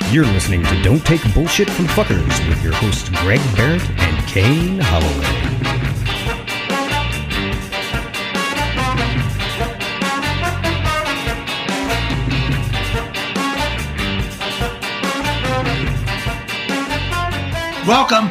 You're listening to Don't Take Bullshit from Fuckers with your hosts Greg Barrett and Kane Holloway. Welcome.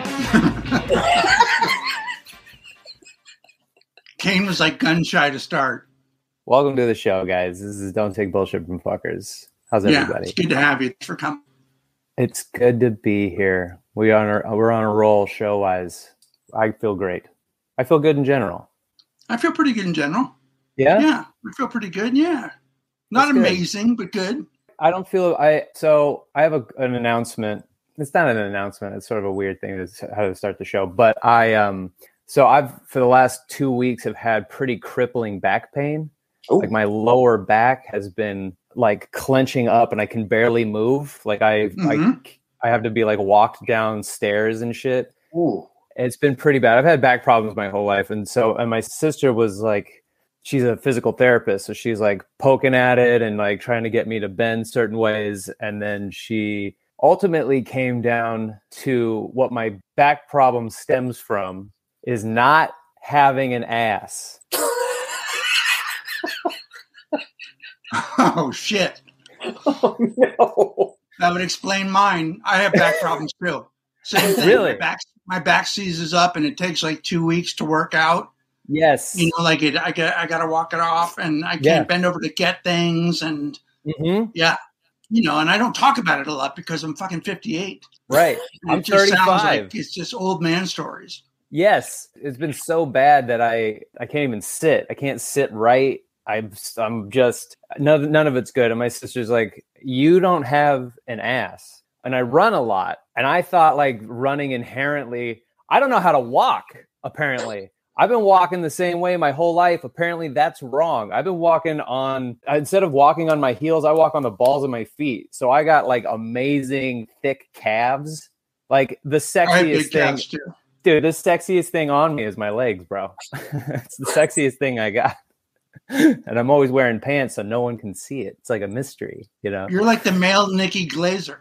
Kane was like gun shy to start. Welcome to the show, guys. This is Don't Take Bullshit from Fuckers. How's everybody? It's good to have you. Thanks for coming. It's good to be here. We're on a roll show-wise. I feel great. I feel good in general. I feel pretty good in general. Yeah? Yeah, I feel pretty good. Yeah. Not amazing, but good. I don't feel... So I have an announcement. It's not an announcement. It's sort of a weird thing to how to start the show. But I've, for the last 2 weeks, have had pretty crippling back pain. Ooh. Like my lower back has been like clenching up and I can barely move. Like I have to be like walked downstairs and shit. Ooh. It's been pretty bad. I've had back problems my whole life. And my sister was like, she's a physical therapist. So she's like poking at it and like trying to get me to bend certain ways. And then she ultimately came down to what my back problem stems from is not having an ass. Oh, shit. Oh, no. That would explain mine. I have back problems too. Same thing. Really? My back seizes up and it takes like 2 weeks to work out. Yes. You know, like I got to walk it off and I can't bend over to get things. And yeah, you know, and I don't talk about it a lot because I'm fucking 58. Right. I'm 35. Sounds like it's just old man stories. Yes. It's been so bad that I can't even sit. I can't sit right. I'm just none of it's good. And my sister's like, you don't have an ass. And I run a lot. And I thought like running inherently, I don't know how to walk, apparently. I've been walking the same way my whole life. Apparently that's wrong. I've been walking instead of walking on my heels, I walk on the balls of my feet. So I got like amazing thick calves. Like the sexiest thing. Dude, the sexiest thing on me is my legs, bro. It's the sexiest thing I got. And I'm always wearing pants so no one can see it. It's like a mystery, you know? You're like the male Nikki Glaser.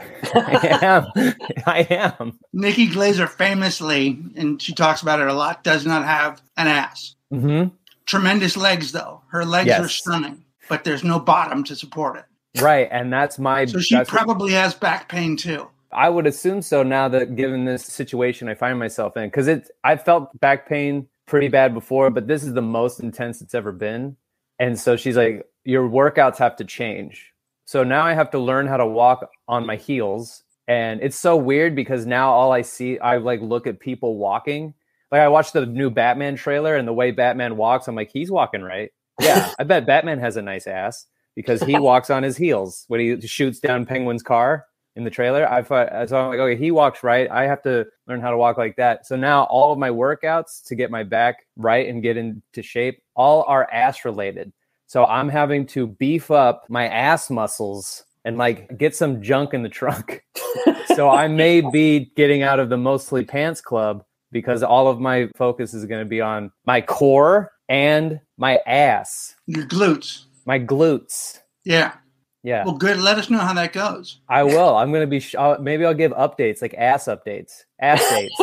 I am. Nikki Glaser famously, and she talks about it a lot, does not have an ass. Mm-hmm. Tremendous legs, though. Her legs are stunning, but there's no bottom to support it. Right, and that's my... So she probably has back pain, too. I would assume so now that given this situation I find myself in. Because I felt back pain pretty bad before, but this is the most intense it's ever been. And so she's like, your workouts have to change. So now I have to learn how to walk on my heels. And it's so weird because now all I see, I like look at people walking. Like I watched the new Batman trailer and the way Batman walks, I'm like, he's walking right. Yeah, I bet Batman has a nice ass because he walks on his heels when he shoots down Penguin's car in the trailer. So I'm like, okay, he walks right. I have to learn how to walk like that. So now all of my workouts to get my back right and get into shape, all are ass related. So I'm having to beef up my ass muscles and like get some junk in the trunk. So I may be getting out of the Mostly Pants Club because all of my focus is going to be on my core and my ass. Your glutes. My glutes. Yeah. Yeah. Well, good. Let us know how that goes. I will. I'm going to be, maybe I'll give updates, like ass updates, ass dates.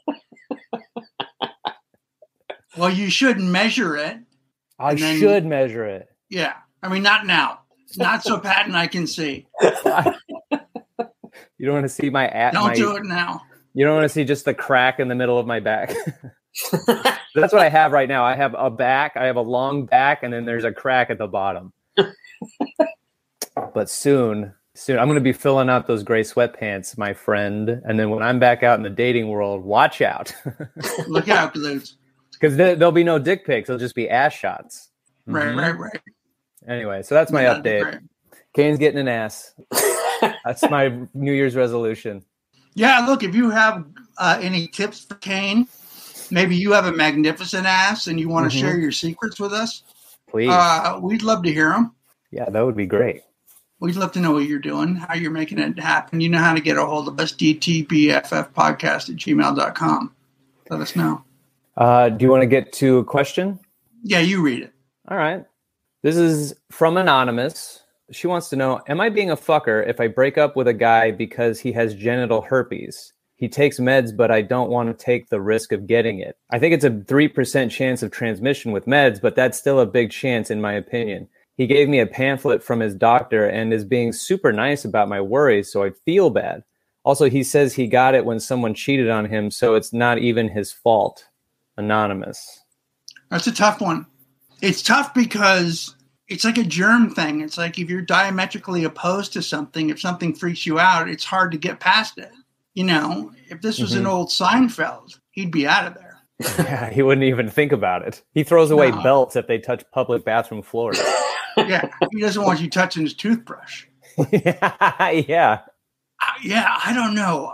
Well, you should measure it. I should measure it. Yeah. I mean, not now. Not so Pat and I can see. You don't want to see my ass. Don't do it now. You don't want to see just the crack in the middle of my back. That's what I have right now. I have a back. I have a long back, and then there's a crack at the bottom. But soon, I'm going to be filling out those gray sweatpants, my friend. And then when I'm back out in the dating world, watch out. Look out, glutes. Because there'll be no dick pics. It'll just be ass shots. Right. Anyway, so that's my update. Kane's getting an ass. That's my New Year's resolution. Yeah, look, if you have any tips for Kane, maybe you have a magnificent ass and you want to share your secrets with us, please. We'd love to hear them. Yeah, that would be great. We'd love to know what you're doing, how you're making it happen. You know how to get a hold of us, dtbffpodcast@gmail.com. Let us know. Do you want to get to a question? Yeah, you read it. All right. This is from Anonymous. She wants to know, am I being a fucker if I break up with a guy because he has genital herpes? He takes meds, but I don't want to take the risk of getting it. I think it's a 3% chance of transmission with meds, but that's still a big chance in my opinion. He gave me a pamphlet from his doctor and is being super nice about my worries, so I feel bad. Also, he says he got it when someone cheated on him, so it's not even his fault. Anonymous. That's a tough one. It's tough because it's like a germ thing. It's like if you're diametrically opposed to something, if something freaks you out, it's hard to get past it. You know, if this was an old Seinfeld, he'd be out of there. Yeah, he wouldn't even think about it. He throws away belts if they touch public bathroom floors. Yeah, he doesn't want you touching his toothbrush. Yeah. Yeah, I don't know.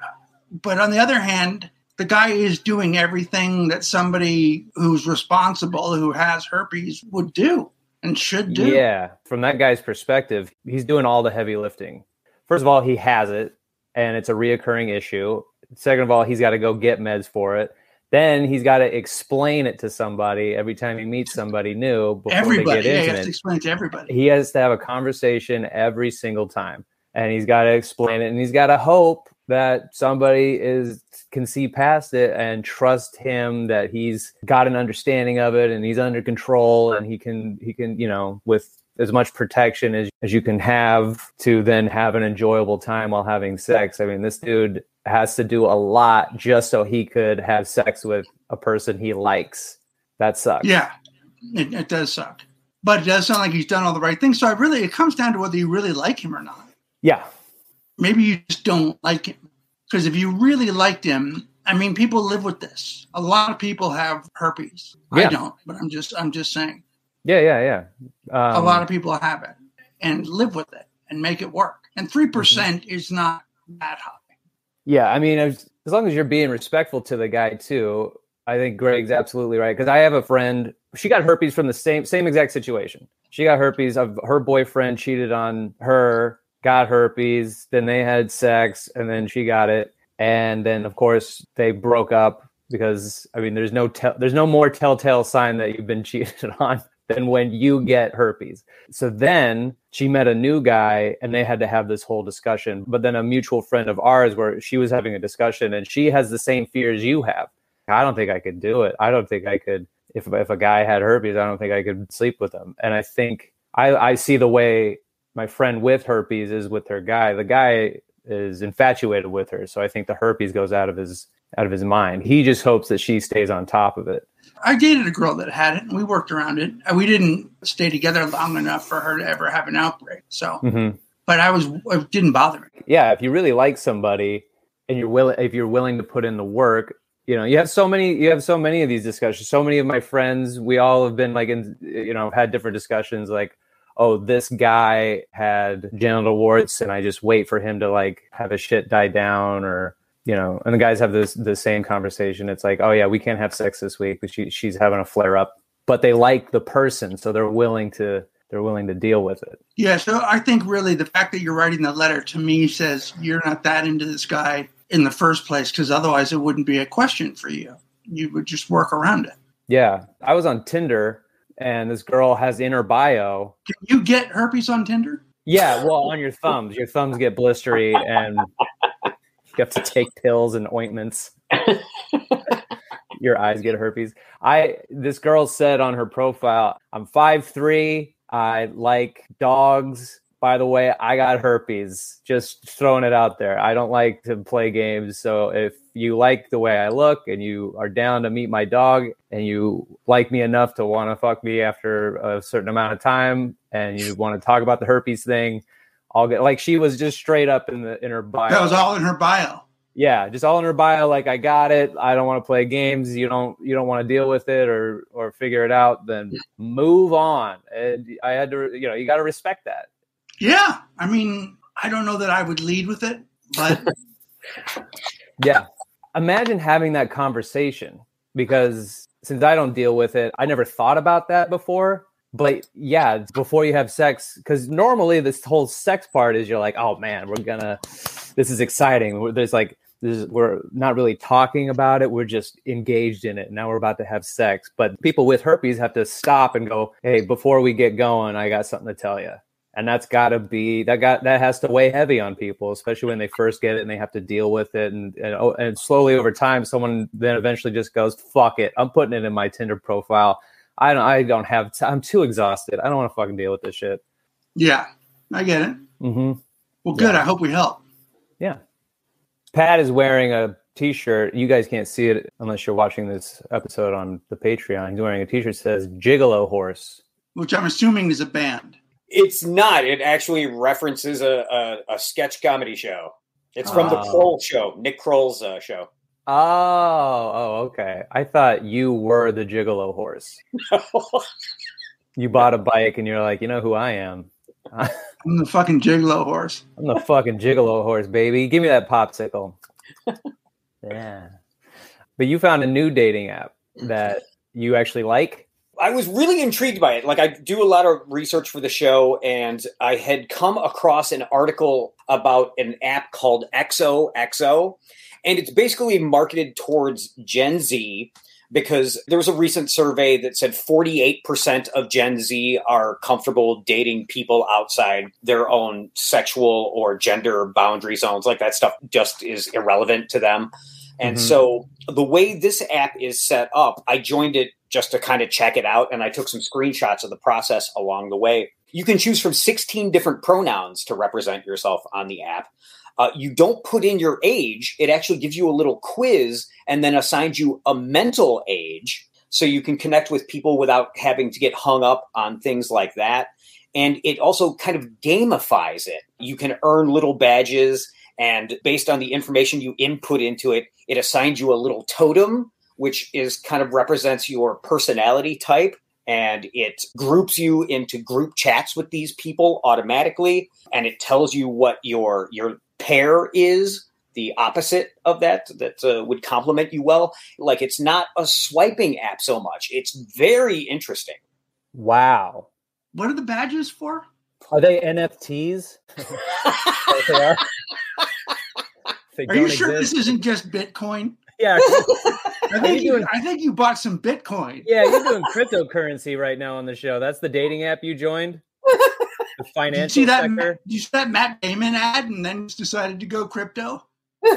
But on the other hand, the guy is doing everything that somebody who's responsible, who has herpes, would do and should do. Yeah, from that guy's perspective, he's doing all the heavy lifting. First of all, he has it, and it's a reoccurring issue. Second of all, he's got to go get meds for it. Then he's got to explain it to somebody every time he meets somebody new before they get intimate. He has to explain it to everybody. He has to have a conversation every single time. And he's got to explain it, and he's got to hope that somebody can see past it and trust him that he's got an understanding of it and he's under control and he can, you know, with as much protection as you can have to then have an enjoyable time while having sex. I mean, this dude has to do a lot just so he could have sex with a person he likes. That sucks. Yeah, it does suck. But it does sound like he's done all the right things. So it comes down to whether you really like him or not. Yeah. Maybe you just don't like him. Because if you really liked him, I mean, people live with this. A lot of people have herpes. Yeah. I don't, but I'm just saying. Yeah. A lot of people have it and live with it and make it work. And 3% is not that high. Yeah, I mean, as long as you're being respectful to the guy too, I think Greg's absolutely right. Because I have a friend, she got herpes from the same exact situation. She got herpes of her boyfriend cheated on her, got herpes, then they had sex, and then she got it. And then, of course, they broke up because, I mean, there's no more telltale sign that you've been cheated on than when you get herpes. So then she met a new guy and they had to have this whole discussion. But then a mutual friend of ours where she was having a discussion and she has the same fears you have. I don't think I could do it. I don't think I could, if a guy had herpes, I don't think I could sleep with him. And I think I see the way my friend with herpes is with her guy. The guy is infatuated with her. So I think the herpes goes out of his mind. He just hopes that she stays on top of it. I dated a girl that had it and we worked around it. We didn't stay together long enough for her to ever have an outbreak. So, but it didn't bother me. Yeah. If you really like somebody and if you're willing to put in the work, you know, you have so many of these discussions. So many of my friends, we all have been had different discussions like, oh, this guy had genital warts and I just wait for him to like have his shit die down, or, you know, and the guys have the same conversation. It's like, oh yeah, we can't have sex this week, but she's having a flare up, but they like the person. So they're willing to deal with it. Yeah. So I think really the fact that you're writing the letter to me says you're not that into this guy in the first place, because otherwise it wouldn't be a question for you. You would just work around it. Yeah. I was on Tinder and this girl has in her bio. Can you get herpes on Tinder? Yeah. Well, on your thumbs. Your thumbs get blistery and you have to take pills and ointments. Your eyes get herpes. This girl said on her profile, I'm 5'3". I like dogs. By the way, I got herpes. Just throwing it out there. I don't like to play games. So if you like the way I look and you are down to meet my dog and you like me enough to want to fuck me after a certain amount of time and you want to talk about the herpes thing, I'll get, like, she was just straight up in her bio. That was all in her bio. Yeah, just all in her bio. Like, I got it. I don't want to play games. You don't want to deal with it or figure it out. Then move on. And I had to, you got to respect that. Yeah. I mean, I don't know that I would lead with it, but yeah. Imagine having that conversation, because since I don't deal with it, I never thought about that before. But yeah, before you have sex, because normally this whole sex part is you're like, oh man, this is exciting. We're not really talking about it. We're just engaged in it. Now we're about to have sex. But people with herpes have to stop and go, hey, before we get going, I got something to tell you. And that has to weigh heavy on people, especially when they first get it and they have to deal with it. And slowly over time, someone then eventually just goes, fuck it. I'm putting it in my Tinder profile. I'm too exhausted. I don't want to fucking deal with this shit. Yeah, I get it. Mm-hmm. Well, good. Yeah. I hope we help. Yeah. Pat is wearing a t-shirt. You guys can't see it unless you're watching this episode on the Patreon. He's wearing a t-shirt that says Gigolo Horse. Which I'm assuming is a band. It's not. It actually references a sketch comedy show. It's from the Kroll show, Nick Kroll's show. Oh, okay. I thought you were the Gigolo Horse. No. You bought a bike and you're like, you know who I am? I'm the fucking Gigolo Horse. I'm the fucking Gigolo Horse, baby. Give me that popsicle. Yeah. But you found a new dating app that you actually like? I was really intrigued by it. Like, I do a lot of research for the show, and I had come across an article about an app called XOXO, and it's basically marketed towards Gen Z, because there was a recent survey that said 48% of Gen Z are comfortable dating people outside their own sexual or gender boundary zones. Like, that stuff just is irrelevant to them. And so the way this app is set up, I joined it just to kind of check it out, and I took some screenshots of the process along the way. You can choose from 16 different pronouns to represent yourself on the app. You don't put in your age. It actually gives you a little quiz and then assigns you a mental age, so you can connect with people without having to get hung up on things like that. And it also kind of gamifies it. You can earn little badges, and based on the information you input into it, it assigns you a little totem, which is kind of represents your personality type. And it groups you into group chats with these people automatically. And it tells you what your pair is, the opposite of that would complement you well. Like, it's not a swiping app so much. It's very interesting. Wow. What are the badges for? Are they NFTs? They are. Are you sure this isn't just Bitcoin? Yeah. I think you bought some Bitcoin. Yeah, you're doing cryptocurrency right now on the show. That's the dating app you joined? The financial sector? Did you see that Matt Damon ad and then decided to go crypto?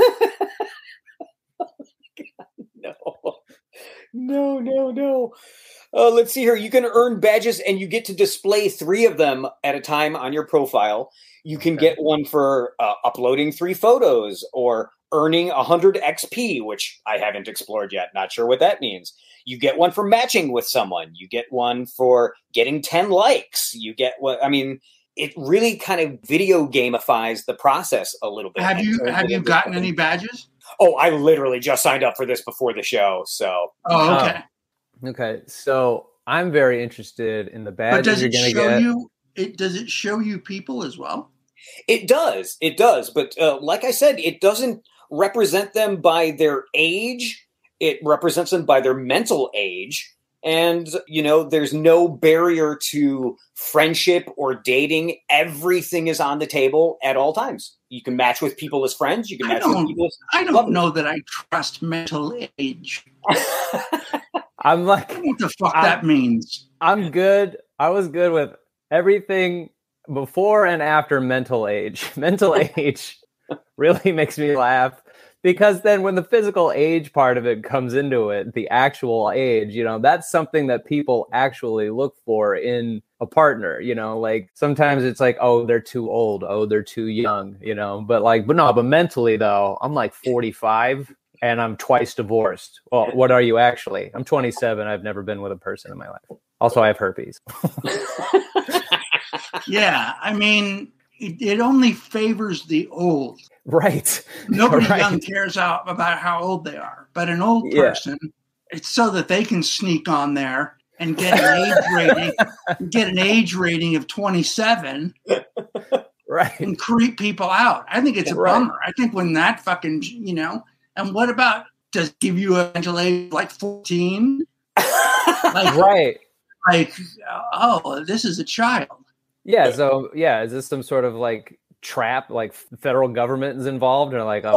No. Let's see here. You can earn badges, and you get to display 3 of them at a time on your profile. You can get one for uploading 3 photos or earning 100 XP, which I haven't explored yet. Not sure what that means. You get one for matching with someone. You get one for getting 10 likes. You get it really kind of video gamifies the process a little bit. Have you gotten any badges? Oh, I literally just signed up for this before the show. So. Oh, okay. Okay. So I'm very interested in the badges you're going to get. Does it show you people as well? It does. But like I said, it doesn't represent them by their age. It represents them by their mental age. And, there's no barrier to friendship or dating. Everything is on the table at all times. You can match with people as friends. You can match with people as I don't know that I trust mental age. I'm like, what the fuck that means? I'm good. I was good with everything before and after mental age. Mental age really makes me laugh, because then when the physical age part of it comes into it, the actual age, that's something that people actually look for in a partner, like sometimes it's like, oh, they're too old. Oh, they're too young, but mentally though, I'm like 45 and I'm twice divorced. Well, what are you actually? I'm 27. I've never been with a person in my life. Also, I have herpes. Yeah. I mean, it only favors the old. Right. Nobody young cares about how old they are. But an old person, it's so that they can sneak on there and get an age rating of 27. Right. And creep people out. I think it's a bummer. I think when that fucking, and what about, does it give you a mental age like 14? Right. Like, oh, this is a child. Yeah. So, is this some sort of like trap, like federal government is involved, or like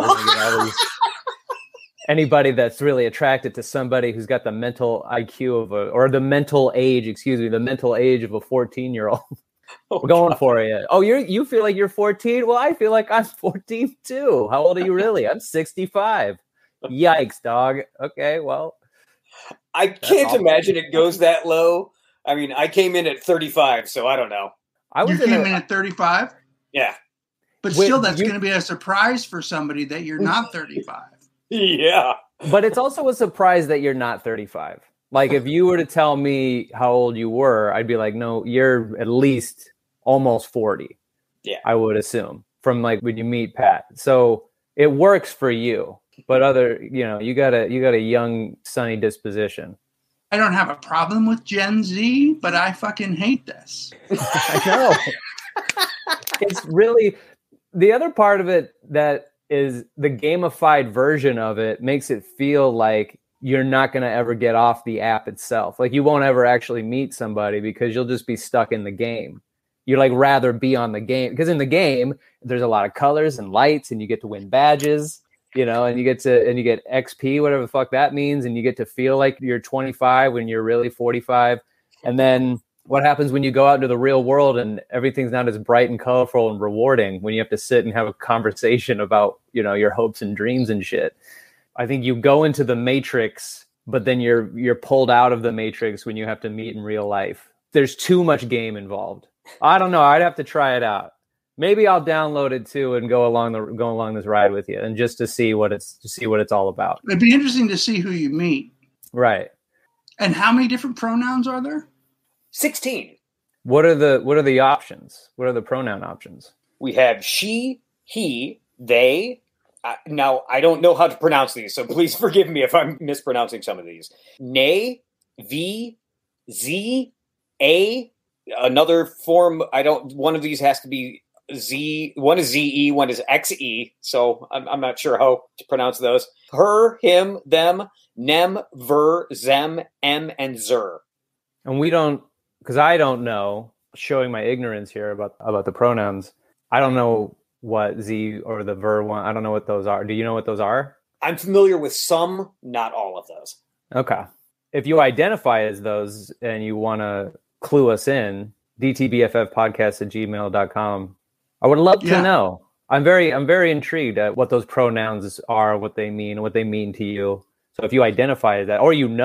anybody that's really attracted to somebody who's got the mental IQ of the mental age of a 14-year-old? We're going for it. Oh, you feel like you're 14? Well, I feel like I'm 14 too. How old are you really? I'm 65. Yikes, dog. Okay, well. I can't imagine it goes that low. I mean, I came in at 35, so I don't know. You came in at 35? Yeah. But still, that's going to be a surprise for somebody that you're not 35. Yeah. But it's also a surprise that you're not 35. Like, if you were to tell me how old you were, I'd be like, no, you're at least almost 40. Yeah. I would assume from like when you meet Pat. So it works for you. But you got a young, sunny disposition. I don't have a problem with Gen Z, but I fucking hate this. I know. It's really the other part of it that is the gamified version of it makes it feel like you're not going to ever get off the app itself. Like you won't ever actually meet somebody because you'll just be stuck in the game. You'd like rather be on the game because in the game, there's a lot of colors and lights and you get to win badges. And you get XP, whatever the fuck that means, and you get to feel like you're 25 when you're really 45. And then what happens when you go out into the real world and everything's not as bright and colorful and rewarding when you have to sit and have a conversation about, your hopes and dreams and shit. I think you go into the matrix, but then you're pulled out of the matrix when you have to meet in real life. There's too much game involved. I don't know. I'd have to try it out. Maybe I'll download it too and go along this ride with you, and just to see what it's all about. It'd be interesting to see who you meet. Right. And how many different pronouns are there? 16. What are the options? What are the pronoun options? We have she, he, they. Now I don't know how to pronounce these, so please forgive me if I'm mispronouncing some of these. Nay, v, z, a. Another form. One of these has to be Z, one is ZE, one is XE, so I'm not sure how to pronounce those. Her, him, them, nem, ver, zem, em, and zer. And we don't, because I don't know, showing my ignorance here about the pronouns, I don't know what Z or the ver one, I don't know what those are. Do you know what those are? I'm familiar with some, not all of those. Okay. If you identify as those and you want to clue us in, dtbffpodcast@gmail.com. I would love to know. I'm very intrigued at what those pronouns are, what they mean to you. So if you identify as that, or hit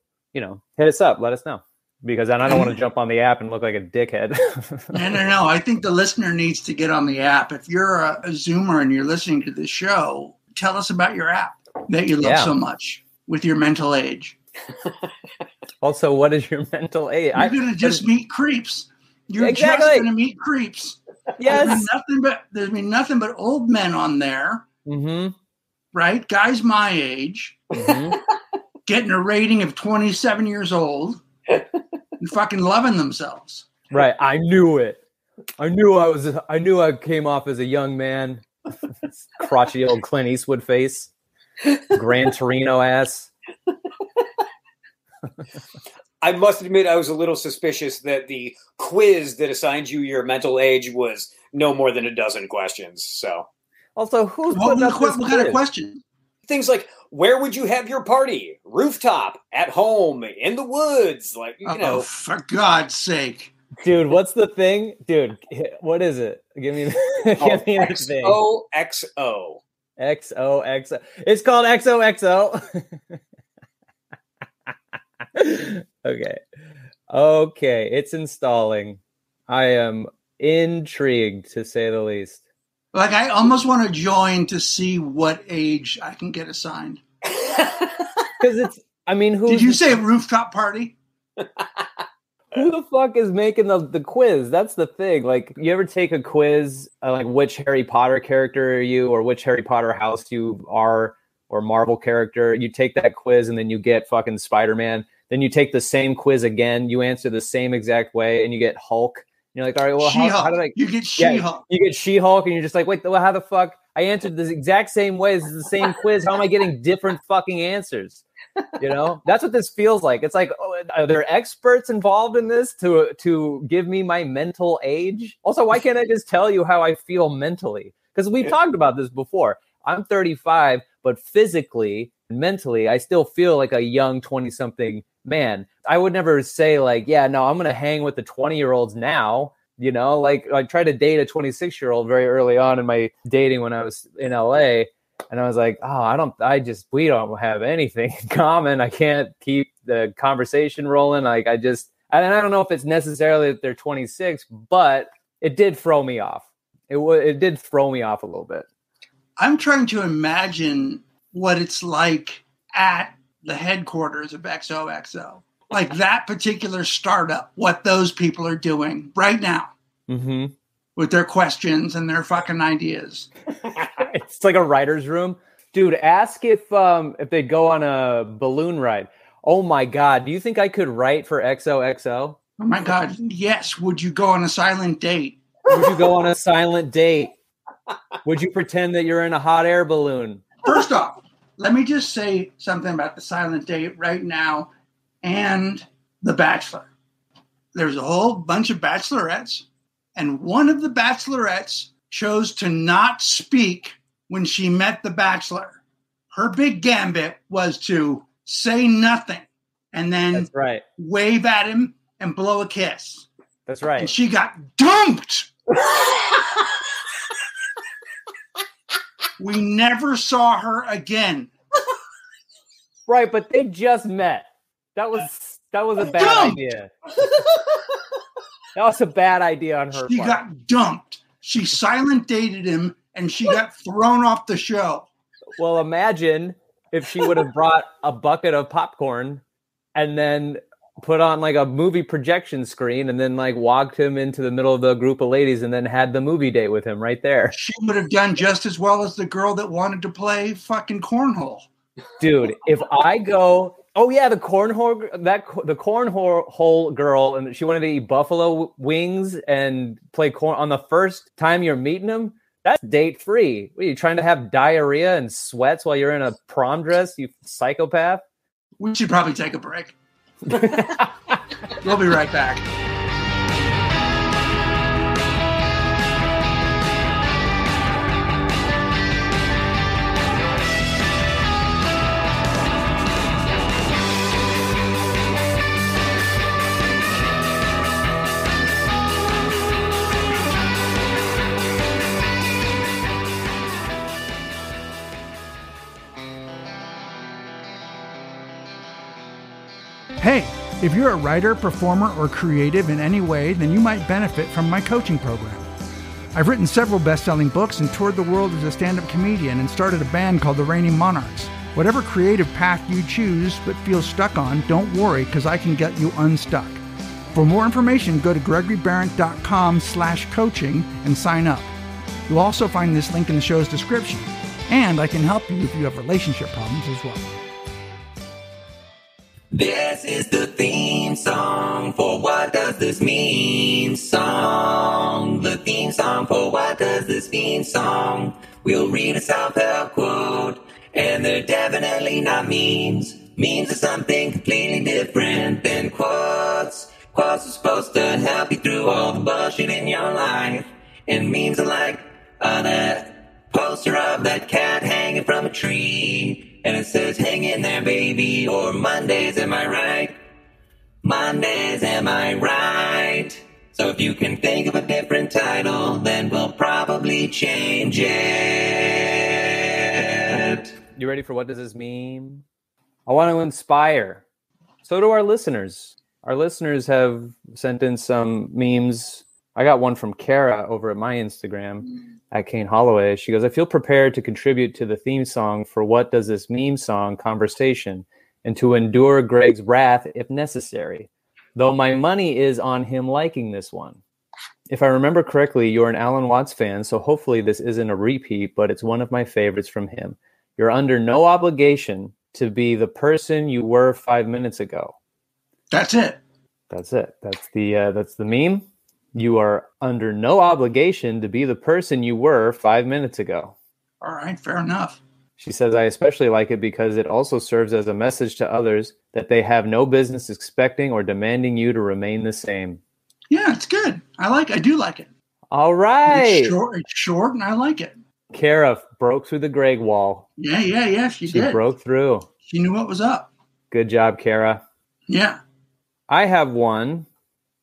us up, let us know. Because then I don't want to jump on the app and look like a dickhead. No. I think the listener needs to get on the app. If you're a Zoomer and you're listening to this show, tell us about your app that you love so much with your mental age. Also, what is your mental age? You're going to just meet creeps. You're just going to meet creeps. Yes. There's been nothing but old men on there. Mm-hmm. Right? Guys my age. Mm-hmm. Getting a rating of 27 years old. And fucking loving themselves. Right. I knew it. I knew I came off as a young man. Crotchety old Clint Eastwood face. Gran Torino ass. I must admit, I was a little suspicious that the quiz that assigned you your mental age was no more than a dozen questions. So, also, who's putting up this what kind of question? Things like, where would you have your party? Rooftop, at home, in the woods, Oh, for God's sake, dude! What's the thing, dude? What is it? Give me the thing. XOXO. XOXO. It's called XOXO. Okay, it's installing. I am intrigued, to say the least. Like, I almost want to join to see what age I can get assigned. Because did you say rooftop party? Who the fuck is making the quiz? That's the thing. Like, you ever take a quiz, like which Harry Potter character are you, or which Harry Potter house you are, or Marvel character? You take that quiz and then you get fucking Spider-Man. Then you take the same quiz again. You answer the same exact way, and you get Hulk. You're like, all right, well, how did I? You get She-Hulk. You get She-Hulk, and you're just like, wait, well, how the fuck? I answered the exact same way. This is the same quiz. How am I getting different fucking answers? That's what this feels like. It's like, are there experts involved in this to give me my mental age? Also, why can't I just tell you how I feel mentally? Because we've talked about this before. I'm 35, but physically, mentally, I still feel like a young 20-something man. I would never say like, yeah, no, I'm going to hang with the 20-year-olds now. You know, like I tried to date a 26-year-old very early on in my dating when I was in LA. And I was like, oh, we don't have anything in common. I can't keep the conversation rolling. Like and I don't know if it's necessarily that they're 26, but it did throw me off. It did throw me off a little bit. I'm trying to imagine what it's like at the headquarters of XOXO, like that particular startup, what those people are doing right now with their questions and their fucking ideas. It's like a writer's room. Dude, ask if they go on a balloon ride. Oh my God. Do you think I could write for XOXO? Oh my God. Yes. Would you go on a silent date? Would you go on a silent date? Would you pretend that you're in a hot air balloon? First off, let me just say something about the silent date right now and The Bachelor. There's a whole bunch of bachelorettes, and one of the bachelorettes chose to not speak when she met the Bachelor. Her big gambit was to say nothing and then That's right. wave at him and blow a kiss. That's right. And she got dumped. We never saw her again. Right, but they just met. That was a bad idea. That was a bad idea on her part. She got dumped. She silent dated him and she got thrown off the show. Well, imagine if she would have brought a bucket of popcorn and then put on like a movie projection screen and then like walked him into the middle of the group of ladies and then had the movie date with him right there. She would have done just as well as the girl that wanted to play fucking cornhole. Dude, if I go, oh yeah, the cornhole girl, and she wanted to eat buffalo wings and play corn on the first time you're meeting him. That's date 3. What, are you trying to have diarrhea and sweats while you're in a prom dress, you psychopath? We should probably take a break. We'll be right back. Hey, if you're a writer, performer, or creative in any way, then you might benefit from my coaching program. I've written several best-selling books and toured the world as a stand-up comedian and started a band called the Reigning Monarchs. Whatever creative path you choose but feel stuck on, don't worry, because I can get you unstuck. For more information, go to GregoryBarrett.com/coaching and sign up. You'll also find this link in the show's description, and I can help you if you have relationship problems as well. This is the theme song for What Does This Mean song. The theme song for What Does This Mean song. We'll read a self-help quote, and they're definitely not memes. Memes are something completely different than quotes. Quotes are supposed to help you through all the bullshit in your life. And memes are like that poster of that cat hanging from a tree. And it says, hang in there, baby, or Mondays, am I right? Mondays, am I right? So if you can think of a different title, then we'll probably change it. You ready for What Does This Mean? I want to inspire. So do our listeners. Our listeners have sent in some memes. I got one from Kara over at my Instagram. At Kane Holloway. She goes, I feel prepared to contribute to the theme song for What Does This Meme song conversation and to endure Greg's wrath if necessary, though my money is on him liking this one. If I remember correctly, you're an Alan Watts fan, so hopefully this isn't a repeat, but it's one of my favorites from him. You're under no obligation to be the person you were 5 minutes ago. That's it. That's it. That's the meme. You are under no obligation to be the person you were 5 minutes ago. All right, fair enough. She says, I especially like it because it also serves as a message to others that they have no business expecting or demanding you to remain the same. Yeah, it's good. I do like it. All right. It's short and I like it. Kara broke through the Greg wall. Yeah, she did. She broke through. She knew what was up. Good job, Kara. Yeah. I have one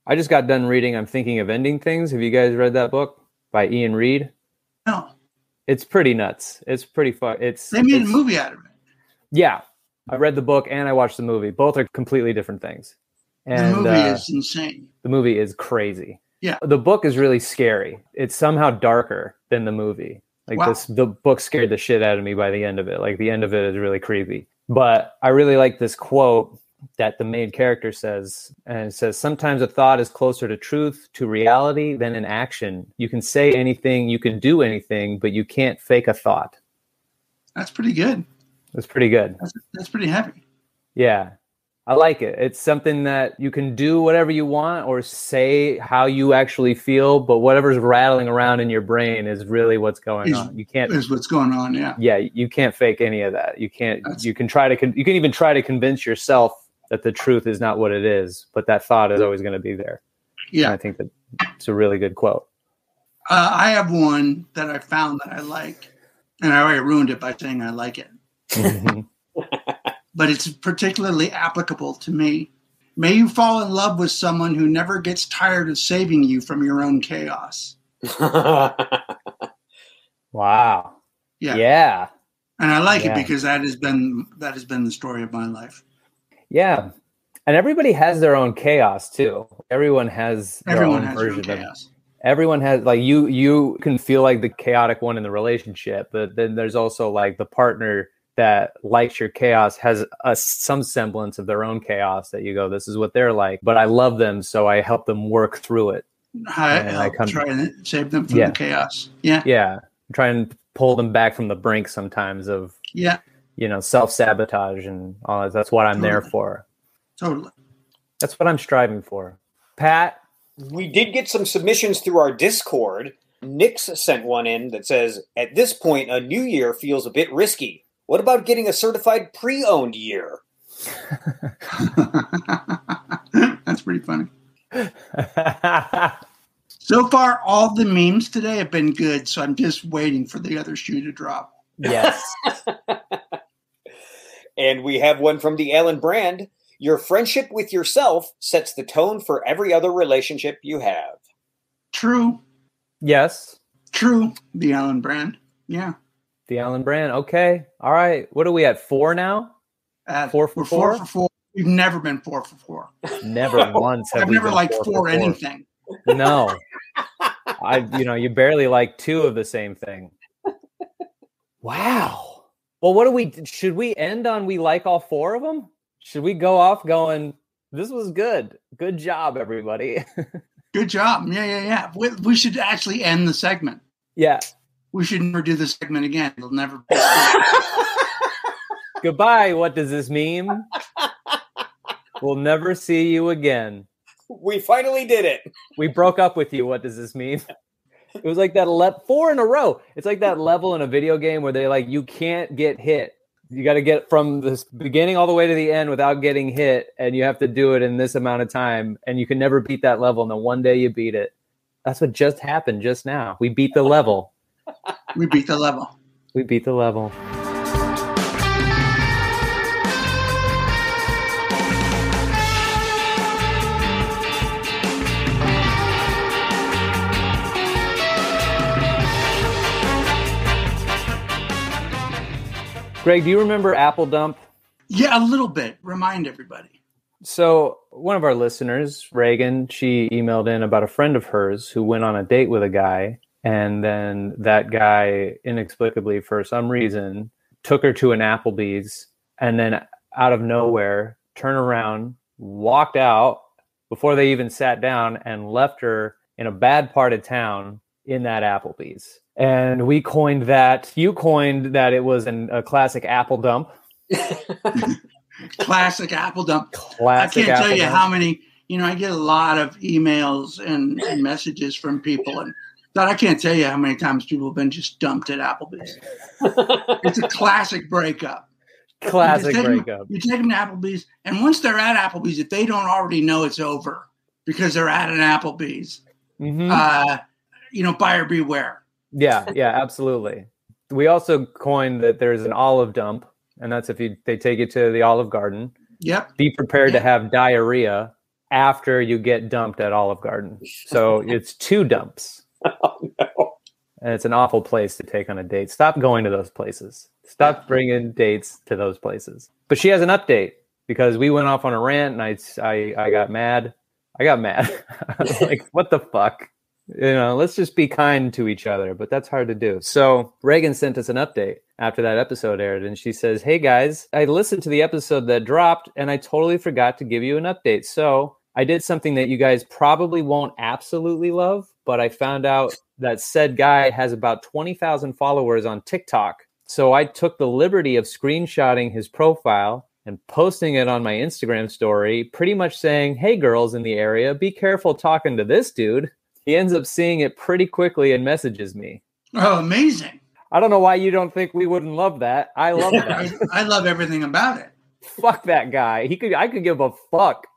I just got done reading I'm Thinking of Ending Things. Have you guys read that book by Ian Reid? No, It's pretty nuts. It's pretty fun. they made a movie out of it. Yeah. I read the book and I watched the movie. Both are completely different things. And The movie is insane. the movie is crazy. Yeah. The book is really scary. It's somehow darker than the movie. Like Wow. the book scared the shit out of me by the end of it. Like the end of it is really creepy. But I really like this quote that the main character says, and it says, sometimes a thought is closer to truth, to reality than an action. You can say anything, you can do anything, but you can't fake a thought. That's pretty good. It's pretty good. That's pretty heavy. Yeah. I like it. It's something that you can do whatever you want or say how you actually feel, but whatever's rattling around in your brain is really what's going on. You can't. Is what's going on. Yeah. Yeah, you can't fake any of that. You can't. You can try to. You can even try to convince yourself that the truth is not what it is, but that thought is always going to be there. Yeah. And I think that it's a really good quote. I have one that I found that I like, and I already ruined it by saying I like it. Mhm. But it's particularly applicable to me. May you fall in love with someone who never gets tired of saving you from your own chaos. Wow. Yeah. Yeah. And I like Yeah. it because that has been the story of my life. Yeah. And everybody has their own chaos too. Everyone has their Everyone own has their own version of chaos. everyone has, like, you can feel like the chaotic one in the relationship, but then there's also like the partner that likes your chaos has some semblance of their own chaos that you go, this is what they're like, but I love them, so I help them work through it. I try and save them from Yeah. the chaos. Yeah. Yeah, try and pull them back from the brink sometimes of Yeah. self-sabotage and all that. That's what I'm there Totally. for. Totally. That's what I'm striving for. Pat. We did get some submissions through our Discord. Nix sent one in that says, at this point, a new year feels a bit risky. What about getting a certified pre-owned year? That's pretty funny. So far, all the memes today have been good, so I'm just waiting for the other shoe to drop. Yes. And we have one from the Alan Brand. Your friendship with yourself sets the tone for every other relationship you have. True. Yes. True. The Allen brand. Yeah. The Allen Brand. Okay. All right. What are we at? 4 now? 4 for We're 4? 4 for 4. We've never been 4 for 4. Never once have I've we never been liked 4 for 4 4. anything. No. You barely like 2 of the same thing. Wow. Well, should we end on we like all 4 of them? Should we go off going, this was good. Good job, everybody. Good job. Yeah. We should actually end the segment. Yeah. We should never do this segment again. It'll never be. Goodbye. What does this mean? We'll never see you again. We finally did it. We broke up with you. What does this mean? It was like that 4 in a row. It's like that level in a video game where they you can't get hit. You got to get from the beginning all the way to the end without getting hit, and you have to do it in this amount of time, and you can never beat that level, and then one day you beat it. That's what just happened just now. We beat the level. We beat the level. We beat the level. Greg, do you remember Apple Dump? Yeah, a little bit. Remind everybody. So one of our listeners, Reagan, she emailed in about a friend of hers who went on a date with a guy, and then that guy inexplicably, for some reason, took her to an Applebee's, and then out of nowhere, turned around, walked out before they even sat down, and left her in a bad part of town in that Applebee's. And we coined that. You coined that it was a classic Apple dump. Classic Apple dump. Classic I can't tell Apple you dump. how many. I get a lot of emails and messages from people, and I can't tell you how many times people have been just dumped at Applebee's. It's a classic breakup. Classic You breakup. take them to Applebee's, and once they're at Applebee's, if they don't already know it's over because they're at an Applebee's, Mhm. buyer beware. Yeah, absolutely. We also coined that there's an olive dump, and that's if they take you to the Olive Garden. Yep. Be prepared to Yeah. have diarrhea after you get dumped at Olive Garden. So it's 2 dumps. Oh, no. And it's an awful place to take on a date. Stop going to those places. Stop bringing dates to those places. But she has an update because we went off on a rant and I got mad. I got mad. I was like, what the fuck? Let's just be kind to each other. But that's hard to do. So Reagan sent us an update after that episode aired. And she says, hey guys, I listened to the episode that dropped and I totally forgot to give you an update. So I did something that you guys probably won't absolutely love, but I found out that said guy has about 20,000 followers on TikTok. So I took the liberty of screenshotting his profile and posting it on my Instagram story, pretty much saying, hey, girls in the area, be careful talking to this dude. He ends up seeing it pretty quickly and messages me. Oh, amazing. I don't know why you don't think we wouldn't love that. I love that. I love everything about it. Fuck that guy. I could give a fuck.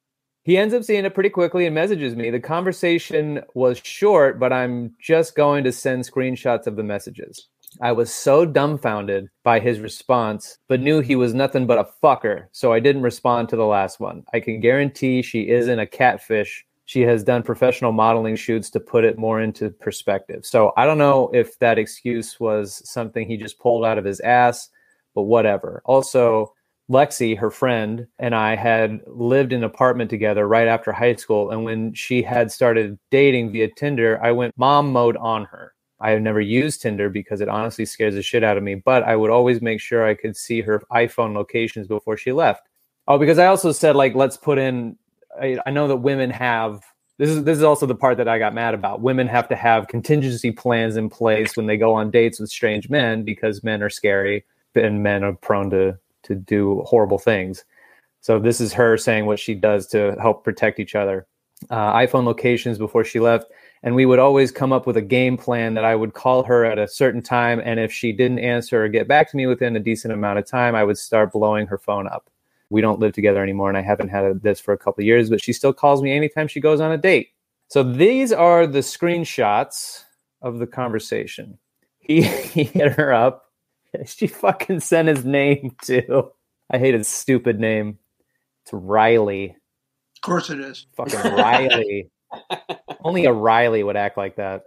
He ends up seeing it pretty quickly and messages me. The conversation was short, but I'm just going to send screenshots of the messages. I was so dumbfounded by his response, but knew he was nothing but a fucker, so I didn't respond to the last one. I can guarantee she isn't a catfish. She has done professional modeling shoots to put it more into perspective. So I don't know if that excuse was something he just pulled out of his ass, but whatever. Also, Lexi, her friend, and I had lived in an apartment together right after high school. And when she had started dating via Tinder, I went mom mode on her. I have never used Tinder because it honestly scares the shit out of me, but I would always make sure I could see her iPhone locations before she left. Oh, because I also said, like, let's put in, I know that women have, this is also the part that I got mad about. Women have to have contingency plans in place when they go on dates with strange men because men are scary and men are prone to do horrible things. So this is her saying what she does to help protect each other. iPhone locations before she left. And we would always come up with a game plan that I would call her at a certain time. And if she didn't answer or get back to me within a decent amount of time, I would start blowing her phone up. We don't live together anymore, and I haven't had this for a couple of years, but she still calls me anytime she goes on a date. So these are the screenshots of the conversation. He hit her up. She fucking sent his name too. I hate his stupid name. It's Riley. Of course it is. Fucking Riley. Only a Riley would act like that.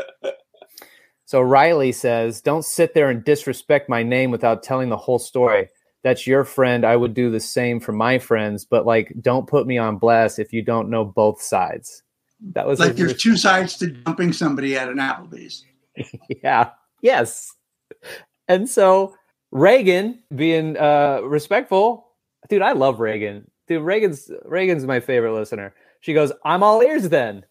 So Riley says, don't sit there and disrespect my name without telling the whole story. That's your friend. I would do the same for my friends, but like, don't put me on blast if you don't know both sides. That was like there's 2 sides to dumping somebody at an Applebee's. Yeah. Yes. And so Reagan, being respectful, dude, I love Reagan. Dude, Reagan's my favorite listener. She goes, I'm all ears then.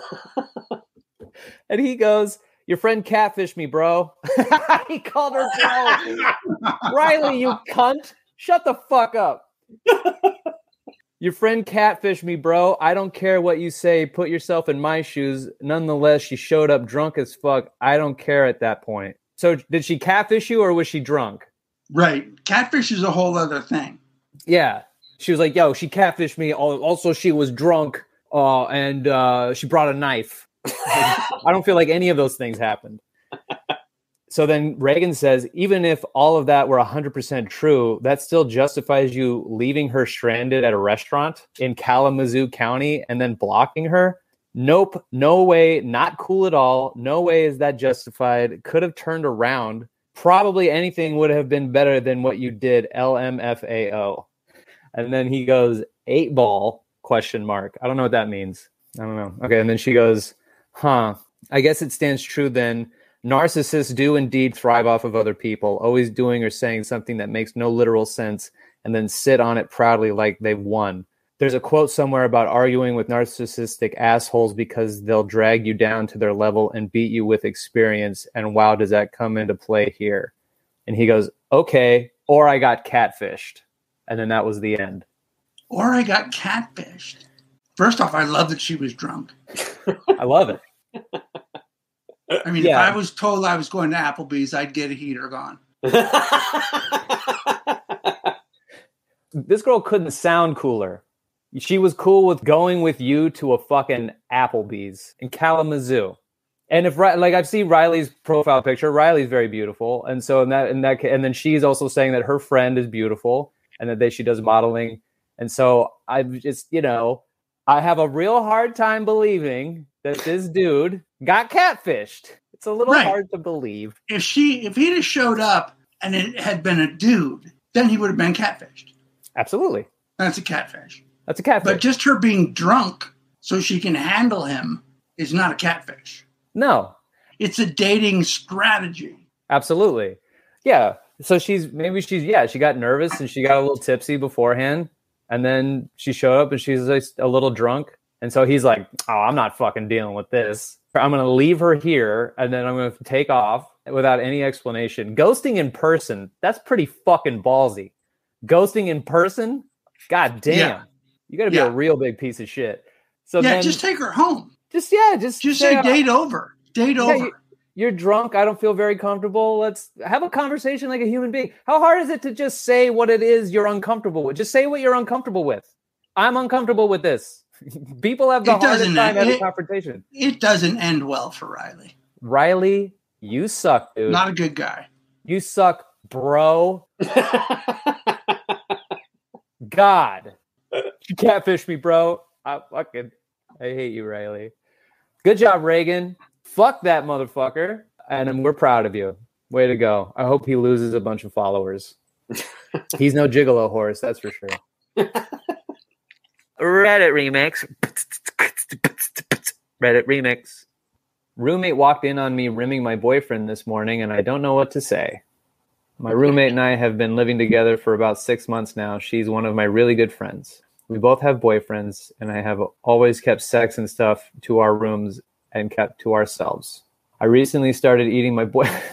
And he goes, your friend catfished me, bro. He called her bro. Riley, you cunt. Shut the fuck up. Your friend catfished me, bro. I don't care what you say. Put yourself in my shoes. Nonetheless, she showed up drunk as fuck. I don't care at that point. So did she catfish you or was she drunk? Right. Catfish is a whole other thing. Yeah. She was like, yo, she catfished me. Also, she was drunk and she brought a knife. I don't feel like any of those things happened. So then Reagan says, even if all of that were 100% true, that still justifies you leaving her stranded at a restaurant in Kalamazoo County and then blocking her? Nope. No way. Not cool at all. No way is that justified. Could have turned around. Probably anything would have been better than what you did. LMFAO. And then he goes, 8 ball, ? I don't know what that means. I don't know. Okay. And then she goes, I guess it stands true then. Narcissists do indeed thrive off of other people, always doing or saying something that makes no literal sense and then sit on it proudly like they've won. There's a quote somewhere about arguing with narcissistic assholes because they'll drag you down to their level and beat you with experience. And wow, does that come into play here? And he goes, okay, or I got catfished. And then that was the end. Or I got catfished. First off, I love that she was drunk. I love it. I mean, yeah. If I was told I was going to Applebee's, I'd get a heater gone. This girl couldn't sound cooler. She was cool with going with you to a fucking Applebee's in Kalamazoo. And if like I've seen Riley's profile picture, Riley's very beautiful, and so and then she's also saying that her friend is beautiful and that she does modeling. And so I've just, I have a real hard time believing that this dude got catfished. It's a little Right. hard to believe. If he'd have showed up and it had been a dude, then he would have been catfished. Absolutely. That's a catfish. That's a catfish. But just her being drunk so she can handle him is not a catfish. No, It's a dating strategy. absolutely. Yeah. So she got nervous and she got a little tipsy beforehand. And then she showed up and she's like a little drunk. And so he's like, oh, I'm not fucking dealing with this. I'm going to leave her here and then I'm going to take off without any explanation. Ghosting in person, that's pretty fucking ballsy. Ghosting in person? God damn. Yeah. You got to be a real big piece of shit. So Yeah, then, just take her home. just Say date over. Date over. You're drunk. I don't feel very comfortable. Let's have a conversation like a human being. How hard is it to just say what it is you're uncomfortable with? Just say what you're uncomfortable with. I'm uncomfortable with this. People have the hardest time having a confrontation. It doesn't end well for Riley. Riley, you suck, dude. Not a good guy. You suck, bro. God. You catfish me, bro. I hate you, Riley. Good job, Reagan. Fuck that motherfucker. And we're proud of you. Way to go. I hope he loses a bunch of followers. He's no gigolo horse, that's for sure. Reddit remix. Reddit remix. Roommate walked in on me rimming my boyfriend this morning, and I don't know what to say. My roommate and I have been living together for about 6 months now. She's one of my really good friends. We both have boyfriends, and I have always kept sex and stuff to our rooms and kept to ourselves. I recently started eating my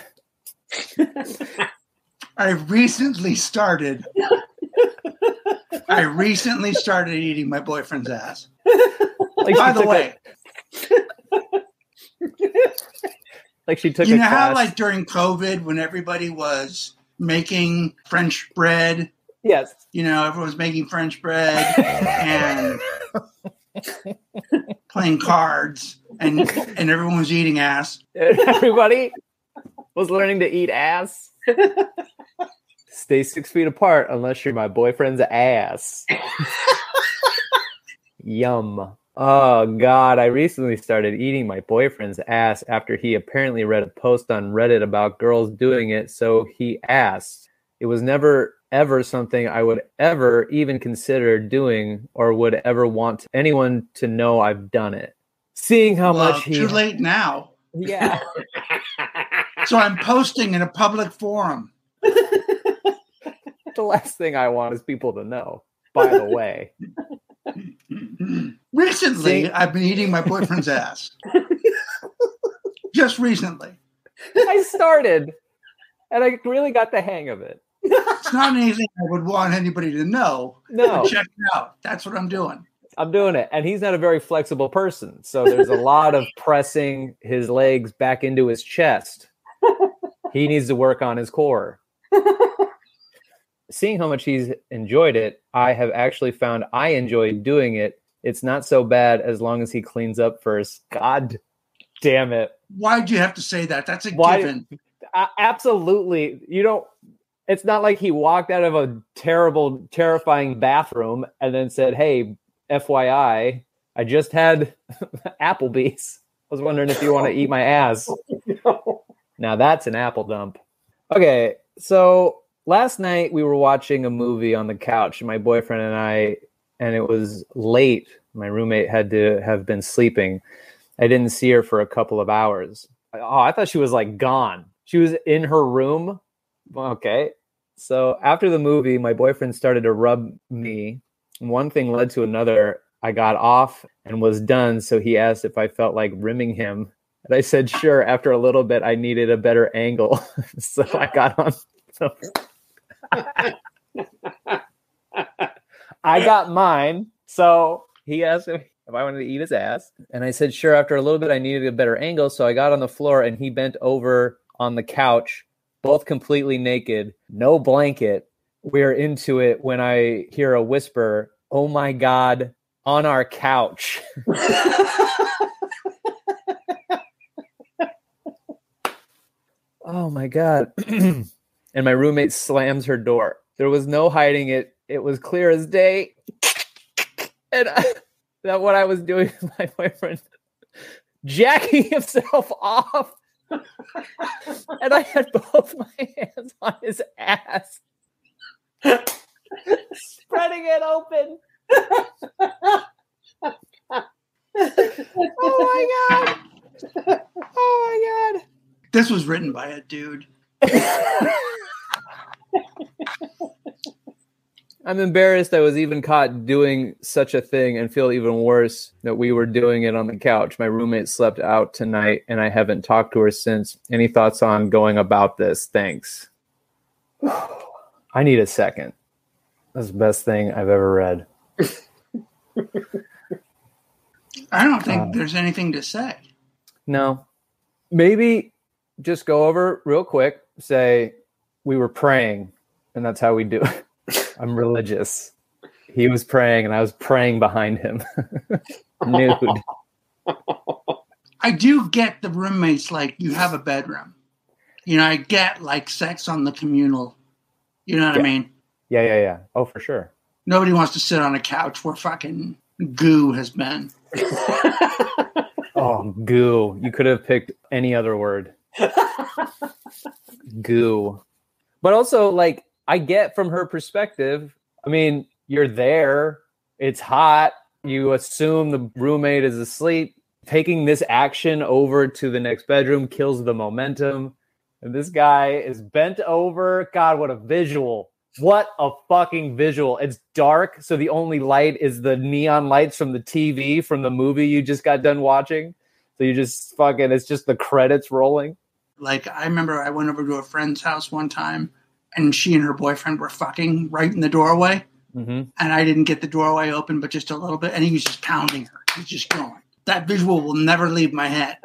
I recently started eating my boyfriend's ass. By the way, like she took you a know how class. like during COVID when everybody was making French bread, Yes. you know, everyone was making French bread and playing cards and everyone was eating ass. Everybody was learning to eat ass. Stay 6 feet apart unless you're my boyfriend's ass. Yum. Oh, God. I recently started eating my boyfriend's ass after he apparently read a post on Reddit about girls doing it, so he asked. It was never, ever something I would ever even consider doing or would ever want anyone to know I've done it. Seeing how much he... Too late now. Yeah. So I'm posting in a public forum. The last thing I want is people to know, by the way. Recently, I've been eating my boyfriend's ass. Just recently. I started, and I really got the hang of it. It's not anything I would want anybody to know. No. But check it out. That's what I'm doing. I'm doing it. And he's not a very flexible person. So there's a lot of pressing his legs back into his chest. He needs to work on his core. Seeing how much he's enjoyed it, I have actually found I enjoy doing it. It's not so bad as long as he cleans up first. God damn it. Why'd you have to say that? That's a given. Absolutely. You don't. It's not like he walked out of a terrible, terrifying bathroom and then said, hey, FYI, I just had Applebee's. I was wondering if you want to eat my ass. No. Now that's an apple dump. Okay, so last night we were watching a movie on the couch, my boyfriend and I, and it was late. My roommate had to have been sleeping. I didn't see her for a couple of hours. Oh, I thought she was like gone. She was in her room. Okay. So after the movie, my boyfriend started to rub me. One thing led to another. I got off and was done. So he asked if I felt like rimming him. And I said, sure. After a little bit, I needed a better angle. So I got on. I got mine. So he asked me if I wanted to eat his ass. And I said, sure. After a little bit, I needed a better angle. So I got on the floor and he bent over on the couch, both completely naked, no blanket. We're into it when I hear a whisper, oh my God, on our couch. Oh my God. And my roommate slams her door. There was no hiding it. It was clear as day. And that what I was doing with my boyfriend, jacking himself off, and I had both my hands on his ass, spreading it open. Oh my god! Oh my god! This was written by a dude. I'm embarrassed I was even caught doing such a thing and feel even worse that we were doing it on the couch. My roommate slept out tonight and I haven't talked to her since. Any thoughts on going about this? Thanks. I need a second. That's the best thing I've ever read. I don't think there's anything to say. No. Maybe just go over real quick, say we were praying, and that's how we do it. I'm religious. He was praying, and I was praying behind him. Nude. I do get the roommates, like, you have a bedroom. You know, I get, like, sex on the communal. You know what I mean? Yeah. Oh, for sure. Nobody wants to sit on a couch where fucking goo has been. Oh, goo. You could have picked any other word. Goo. But also, like, I get from her perspective, I mean, you're there, it's hot, you assume the roommate is asleep. Taking this action over to the next bedroom kills the momentum. And this guy is bent over. God, what a visual. What a fucking visual. It's dark, so the only light is the neon lights from the TV from the movie you just got done watching. So you just fucking, it's just the credits rolling. Like, I remember I went over to a friend's house one time, and she and her boyfriend were fucking right in the doorway. Mm-hmm. And I didn't get the doorway open, but just a little bit. And he was just pounding her. He was just going. That visual will never leave my head.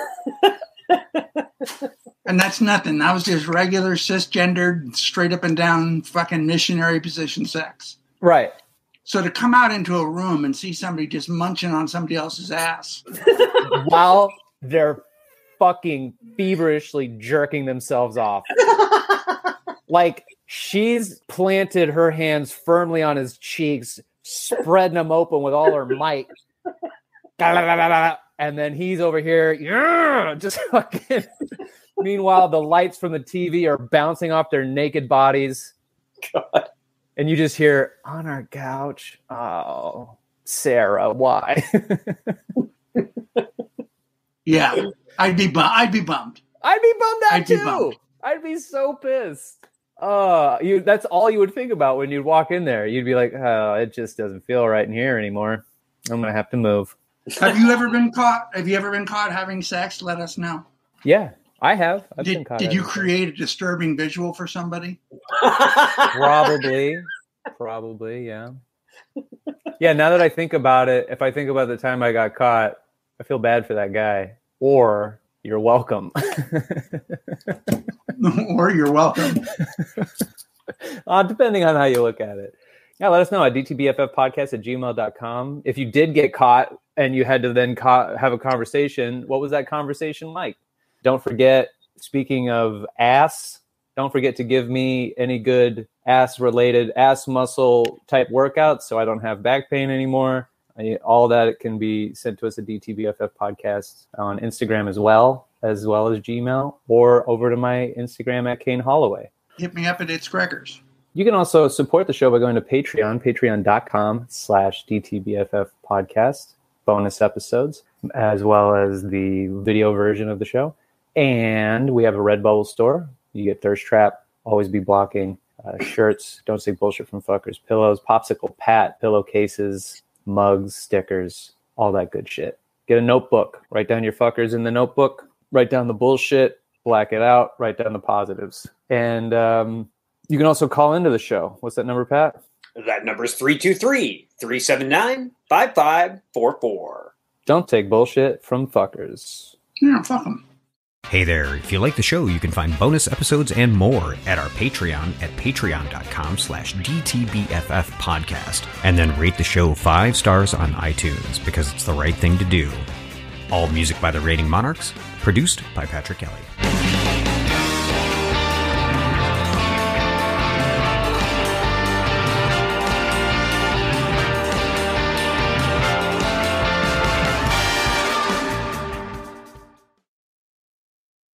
And that's nothing. That was just regular cisgendered, straight up and down fucking missionary position sex. Right. So to come out into a room and see somebody just munching on somebody else's ass. While they're fucking feverishly jerking themselves off. Like, she's planted her hands firmly on his cheeks, spreading them open with all her might. And then he's over here, just fucking. Meanwhile, the lights from the TV are bouncing off their naked bodies. God. And you just hear, on our couch. Oh, Sarah, why? Yeah, I'd be bummed. I'd be bummed out too. I'd be so pissed. That's all you would think about when you'd walk in there. You'd be like, oh, it just doesn't feel right in here anymore. I'm going to have to move. Have you ever been caught? Have you ever been caught having sex? Let us know. Yeah, I have. I've been caught. Did you create a disturbing visual for somebody? Probably, yeah. Yeah, now that I think about it, if I think about the time I got caught, I feel bad for that guy. Or you're welcome. Or you're welcome. Depending on how you look at it. Yeah, let us know at dtbffpodcast@gmail.com. If you did get caught and you had to then have a conversation, what was that conversation like? Don't forget, speaking of ass, don't forget to give me any good ass-related, ass muscle type workouts so I don't have back pain anymore. All that can be sent to us at DTBFF Podcast on Instagram as well as Gmail, or over to my Instagram at Kane Holloway. Hit me up at It's Gregors. You can also support the show by going to Patreon, patreon.com/DTBFF Podcast, bonus episodes, as well as the video version of the show. And we have a Redbubble store. You get Thirst Trap, Always Be Blocking, shirts, Don't Say Bullshit from Fuckers, pillows, Popsicle Pat, pillowcases, mugs, stickers, all that good shit. Get a notebook. Write down your fuckers in the notebook. Write down the bullshit. Black it out. Write down the positives. And you can also call into the show. What's that number, Pat? That number is 323-379-5544. Don't take bullshit from fuckers. Yeah, fuck them. Hey there, if you like the show, you can find bonus episodes and more at our Patreon at patreon.com/DTBFF podcast. And then rate the show 5 stars on iTunes because it's the right thing to do. All music by the Rating Monarchs, produced by Patrick Kelly.